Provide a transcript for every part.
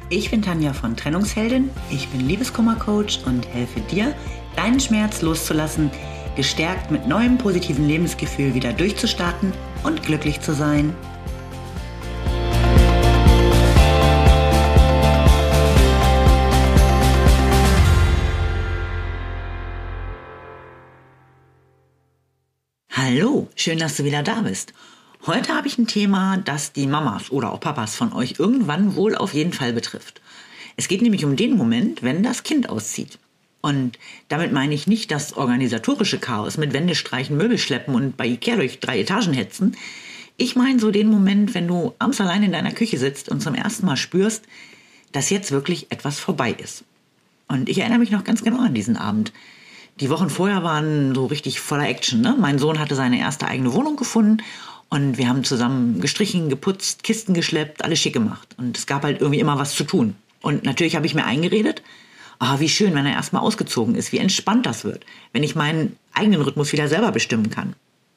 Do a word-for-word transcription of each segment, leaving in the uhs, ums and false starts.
Ich bin Tanja von Trennungsheldin, ich bin Liebeskummer-Coach und helfe dir, deinen Schmerz loszulassen, gestärkt mit neuem positiven Lebensgefühl wieder durchzustarten und glücklich zu sein. Hallo, schön, dass du wieder da bist. Heute habe ich ein Thema, das die Mamas oder auch Papas von euch irgendwann wohl auf jeden Fall betrifft. Es geht nämlich um den Moment, wenn das Kind auszieht. Und damit meine ich nicht das organisatorische Chaos mit Wände streichen, Möbel schleppen und bei Ikea durch drei Etagen hetzen. Ich meine so den Moment, wenn du abends allein in deiner Küche sitzt und zum ersten Mal spürst, dass jetzt wirklich etwas vorbei ist. Und ich erinnere mich noch ganz genau an diesen Abend. Die Wochen vorher waren so richtig voller Action, ne? Mein Sohn hatte seine erste eigene Wohnung gefunden und wir haben zusammen gestrichen, geputzt, Kisten geschleppt, alles schick gemacht. Und es gab halt irgendwie immer was zu tun. Und natürlich habe ich mir eingeredet, ah, wie schön, wenn er erstmal ausgezogen ist, wie entspannt das wird, wenn ich meinen eigenen Rhythmus wieder selber bestimmen kann.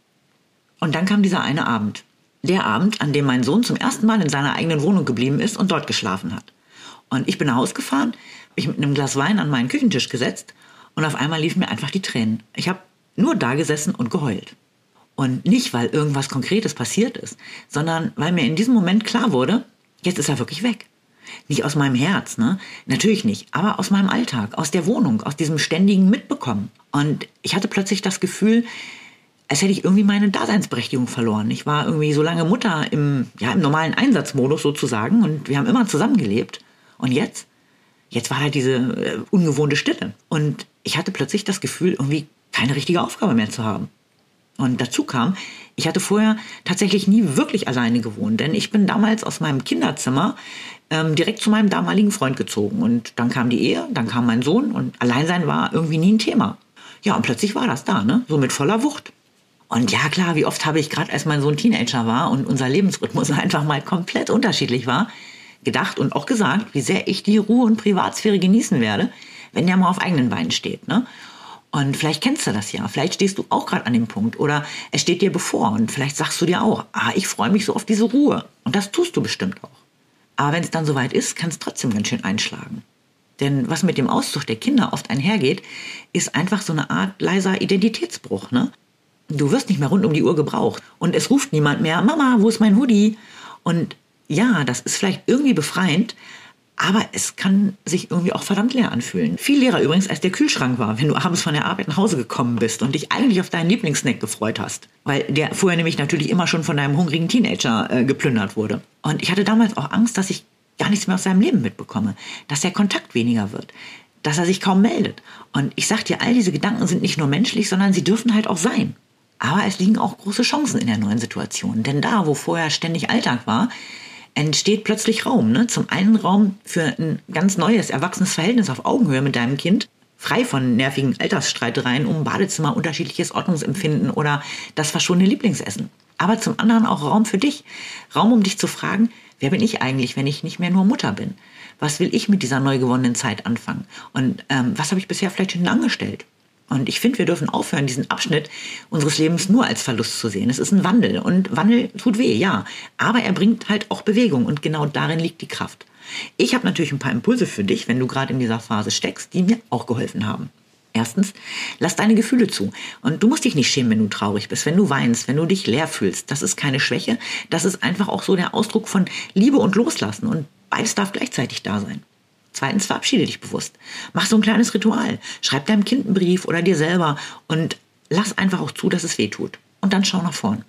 Und dann kam dieser eine Abend. Der Abend, an dem mein Sohn zum ersten Mal in seiner eigenen Wohnung geblieben ist und dort geschlafen hat. Und ich bin nach Hause gefahren, habe mich mit einem Glas Wein an meinen Küchentisch gesetzt und auf einmal liefen mir einfach die Tränen. Ich habe nur da gesessen und geheult. Und nicht, weil irgendwas Konkretes passiert ist, sondern weil mir in diesem Moment klar wurde, jetzt ist er wirklich weg. Nicht aus meinem Herz, ne? Natürlich nicht, aber aus meinem Alltag, aus der Wohnung, aus diesem ständigen Mitbekommen. Und ich hatte plötzlich das Gefühl, als hätte ich irgendwie meine Daseinsberechtigung verloren. Ich war irgendwie so lange Mutter im, ja, im normalen Einsatzmodus sozusagen und wir haben immer zusammengelebt. Und jetzt? Jetzt war halt diese äh, ungewohnte Stille. Und ich hatte plötzlich das Gefühl, irgendwie keine richtige Aufgabe mehr zu haben. Und dazu kam, ich hatte vorher tatsächlich nie wirklich alleine gewohnt, denn ich bin damals aus meinem Kinderzimmer ähm, direkt zu meinem damaligen Freund gezogen. Und dann kam die Ehe, dann kam mein Sohn und Alleinsein war irgendwie nie ein Thema. Ja, und plötzlich war das da, ne? So mit voller Wucht. Und ja, klar, wie oft habe ich gerade, als mein Sohn Teenager war und unser Lebensrhythmus einfach mal komplett unterschiedlich war, gedacht und auch gesagt, wie sehr ich die Ruhe und Privatsphäre genießen werde, wenn der mal auf eigenen Beinen steht, ne? Und vielleicht kennst du das ja, vielleicht stehst du auch gerade an dem Punkt oder es steht dir bevor und vielleicht sagst du dir auch, ah, ich freue mich so auf diese Ruhe. Und das tust du bestimmt auch. Aber wenn es dann soweit ist, kann es trotzdem ganz schön einschlagen. Denn was mit dem Auszug der Kinder oft einhergeht, ist einfach so eine Art leiser Identitätsbruch, ne? Du wirst nicht mehr rund um die Uhr gebraucht und es ruft niemand mehr, Mama, wo ist mein Hoodie? Und ja, das ist vielleicht irgendwie befreiend, aber es kann sich irgendwie auch verdammt leer anfühlen. Viel leerer übrigens, als der Kühlschrank war, wenn du abends von der Arbeit nach Hause gekommen bist und dich eigentlich auf deinen Lieblingssnack gefreut hast. Weil der vorher nämlich natürlich immer schon von deinem hungrigen Teenager äh, geplündert wurde. Und ich hatte damals auch Angst, dass ich gar nichts mehr aus seinem Leben mitbekomme. Dass der Kontakt weniger wird. Dass er sich kaum meldet. Und ich sag dir, all diese Gedanken sind nicht nur menschlich, sondern sie dürfen halt auch sein. Aber es liegen auch große Chancen in der neuen Situation. Denn da, wo vorher ständig Alltag war, entsteht plötzlich Raum. Ne? Zum einen Raum für ein ganz neues, erwachsenes Verhältnis auf Augenhöhe mit deinem Kind, frei von nervigen Alltagsstreitereien um Badezimmer, unterschiedliches Ordnungsempfinden oder das verscholene Lieblingsessen. Aber zum anderen auch Raum für dich. Raum, um dich zu fragen, wer bin ich eigentlich, wenn ich nicht mehr nur Mutter bin? Was will ich mit dieser neu gewonnenen Zeit anfangen? Und ähm, was habe ich bisher vielleicht hinten angestellt? Und ich finde, wir dürfen aufhören, diesen Abschnitt unseres Lebens nur als Verlust zu sehen. Es ist ein Wandel und Wandel tut weh, ja. Aber er bringt halt auch Bewegung und genau darin liegt die Kraft. Ich habe natürlich ein paar Impulse für dich, wenn du gerade in dieser Phase steckst, die mir auch geholfen haben. Erstens, lass deine Gefühle zu. Und du musst dich nicht schämen, wenn du traurig bist, wenn du weinst, wenn du dich leer fühlst. Das ist keine Schwäche, das ist einfach auch so der Ausdruck von Liebe und Loslassen. Und beides darf gleichzeitig da sein. Zweitens, verabschiede dich bewusst. Mach so ein kleines Ritual. Schreib deinem Kind einen Brief oder dir selber und lass einfach auch zu, dass es weh tut. Und dann schau nach vorn.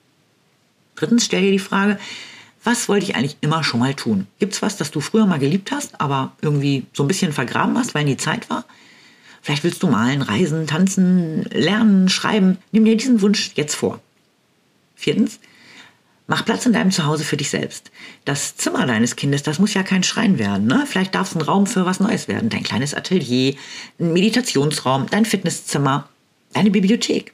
Drittens, stell dir die Frage, was wollte ich eigentlich immer schon mal tun? Gibt's was, das du früher mal geliebt hast, aber irgendwie so ein bisschen vergraben hast, weil nie Zeit war? Vielleicht willst du malen, reisen, tanzen, lernen, schreiben. Nimm dir diesen Wunsch jetzt vor. Viertens, mach Platz in deinem Zuhause für dich selbst. Das Zimmer deines Kindes, das muss ja kein Schrein werden, ne? Vielleicht darf es ein Raum für was Neues werden. Dein kleines Atelier, ein Meditationsraum, dein Fitnesszimmer, deine Bibliothek.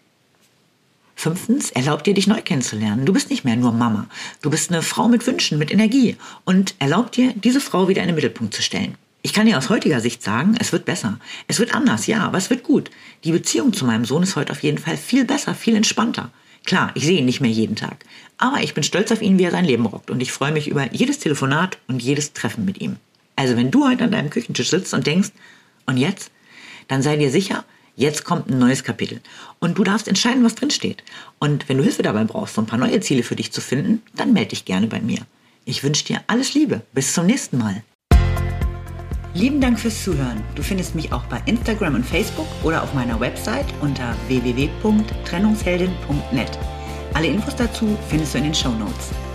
Fünftens, erlaub dir, dich neu kennenzulernen. Du bist nicht mehr nur Mama. Du bist eine Frau mit Wünschen, mit Energie. Und erlaub dir, diese Frau wieder in den Mittelpunkt zu stellen. Ich kann dir aus heutiger Sicht sagen, es wird besser. Es wird anders, ja, aber es wird gut. Die Beziehung zu meinem Sohn ist heute auf jeden Fall viel besser, viel entspannter. Klar, ich sehe ihn nicht mehr jeden Tag. Aber ich bin stolz auf ihn, wie er sein Leben rockt. Und ich freue mich über jedes Telefonat und jedes Treffen mit ihm. Also wenn du heute an deinem Küchentisch sitzt und denkst, und jetzt? Dann sei dir sicher, jetzt kommt ein neues Kapitel. Und du darfst entscheiden, was drin steht. Und wenn du Hilfe dabei brauchst, so ein paar neue Ziele für dich zu finden, dann melde dich gerne bei mir. Ich wünsche dir alles Liebe. Bis zum nächsten Mal. Lieben Dank fürs Zuhören. Du findest mich auch bei Instagram und Facebook oder auf meiner Website unter w w w punkt trennungsheldin punkt net. Alle Infos dazu findest du in den Shownotes.